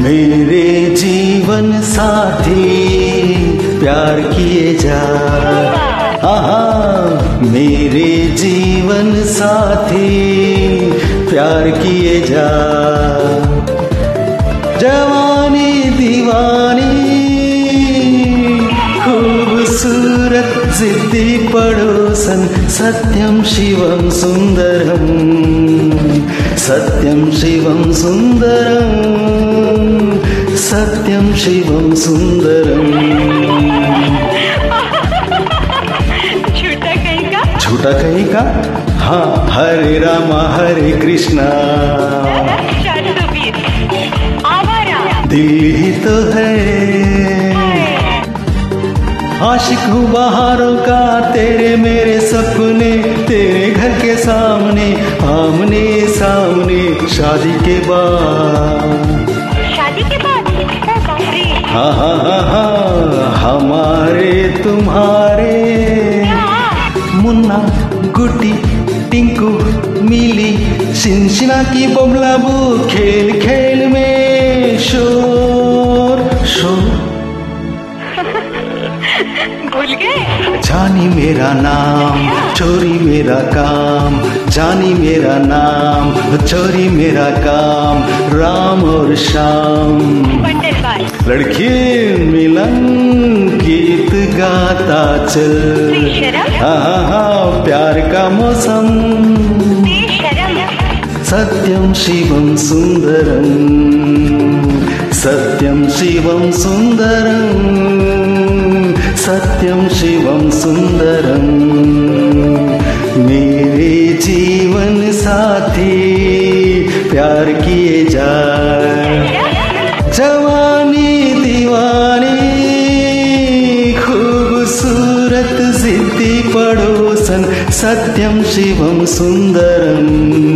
मेरे जीवन साथी प्यार किए जा, मेरे जीवन साथी प्यार किए जा। जवानी दीवानी खूबसूरत जिद्दी पड़ोसन, सत्यम शिवम सुंदरम, सत्यम शिवम सुंदरम, सत्यम शिवम सुंदरम। झूठा कहीं का? हाँ, हरे रामा हरे कृष्णा, दिल ही तो है। आशिक हूँ बहारों का, तेरे मेरे सपने तेरे घर के सामने, आमने सामने शादी के बाद। शादी के बाद? हाँ हाँ हाँ हाँ, हमारे तुम्हारे मुन्ना गुड्डी टिंकू मिली सिनसिना की बबलाबू, खेल खेल में शोर शोर। भूल गए? जानी मेरा नाम चोरी मेरा काम, जानी मेरा नाम चोरी मेरा काम, राम और श्याम। लड़की मिलन गीत गाता चल, हाँ हाँ प्यार का मौसम। सत्यम शिवम सुंदरम, सत्यम शिवम सुंदरम, सत्यम शिवम सुंदरम। मेरे जीवन साथी प्यार किए जा, जवानी दीवानी खूबसूरत जिद्दी पड़ोसन, सत्यम शिवम सुंदरम।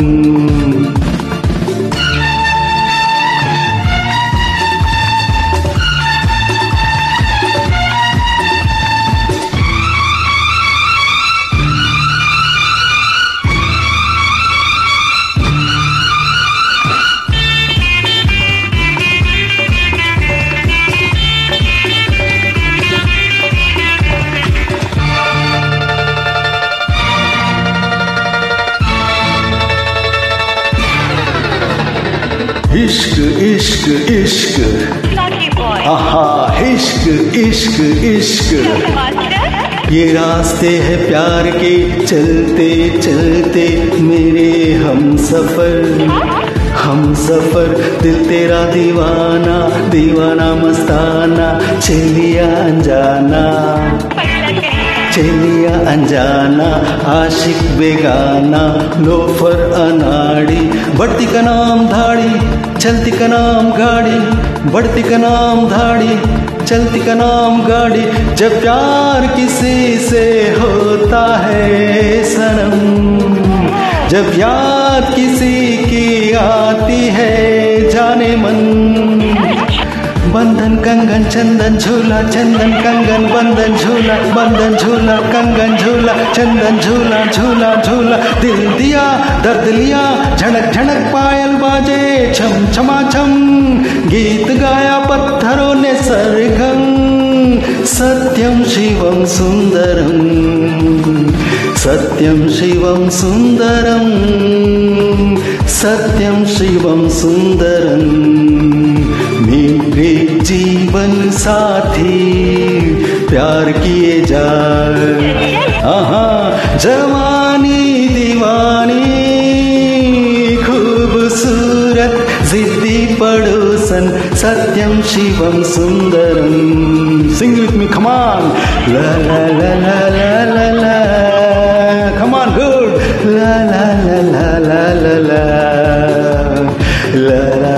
इश्क इश्क इश्क, आहा इश्क इश्क इश्क, ये रास्ते हैं प्यार के चलते चलते मेरे हम सफर। दिल तेरा दीवाना दीवाना मस्ताना, चलिया अनजाना चलिया अनजाना, आशिक बेगाना लोफर अनाड़ी, बढ़ती का नाम धाड़ी चलती का नाम गाड़ी, बढ़ती का नाम धाड़ी चलती का नाम गाड़ी। जब प्यार किसी से होता है सनम, जब याद किसी की आती है जाने मन, बंधन कंगन चंदन झूला, चंदन कंगन बंधन झूला, बंधन झूला कंगन झूला, चंदन झूला झूला झूला। दिल दिया दर्द लिया, झनक झनक पायल बाजे, छम छमा छम गीत गाया पत्थरों ने सरगम। सत्यम शिवम सुंदरम, सत्यम शिवम सुंदरम, सत्यम शिवम सुंदरम। मेरे जीवन साथी प्यार किए जा, जवानी दीवानी खूबसूरत जिद्दी पड़ोसन, सत्यम Shivam Sundaram. Sing with me, come on. La la la la la la la. Come on, good. La la la la la la la. La la